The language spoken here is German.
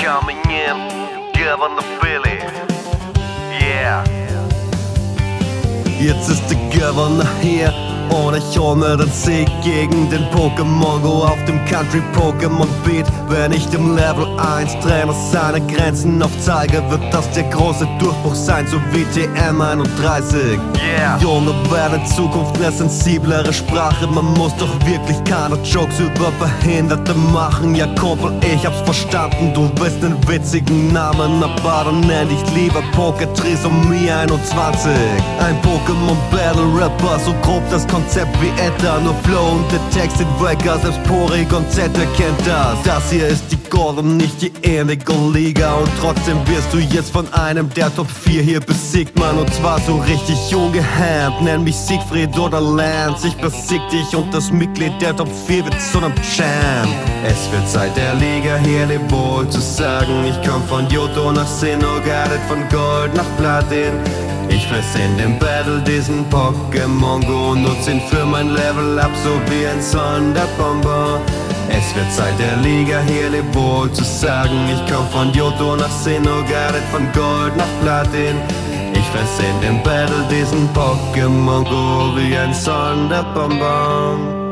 coming in, Governor Billy. Yeah. Jetzt ist der Governor hier und ich hol mir den Sieg gegen den Pokémon Go auf dem Country Pokémon Beat. Wenn ich dem Level 1 Trainer seine Grenzen aufzeige, wird das der große Durchbruch sein, so wie TM31. Yeah. Junge werden in Zukunft eine sensiblere Sprache. Man muss doch wirklich keine Jokes über Behinderte machen. Ja Kumpel, ich hab's verstanden, du willst einen witzigen Namen, aber dann nenn dich lieber Poké-Trisomie 21. Ein Pokémon Battle Rapper, so grob das Konzept wie Etta, nur Flow und der Text in Wacker, selbst Porygon Z erkennt das. Das hier ist die Gold und nicht die Enigo-Liga und trotzdem wirst du jetzt von einem der Top 4 hier besiegt, Mann, und zwar so richtig ungehemmt. Nenn mich Siegfried oder Lance, ich besieg dich und das Mitglied der Top 4 wird zu einem Champ. Es wird Zeit der Liga hier wohl zu sagen, ich komm von Johto nach Sinnoh, von Gold nach Platin. Ich fress in dem Battle diesen Pokémon Go und nutz ihn für mein Level Up, so wie ein Sonderbonbon. Es wird Zeit der Liga hier wohl zu sagen, ich komm von Johto nach Sinnoh, von Gold nach Platin. Ich fress in dem Battle diesen Pokémon Go wie ein Sonderbonbon.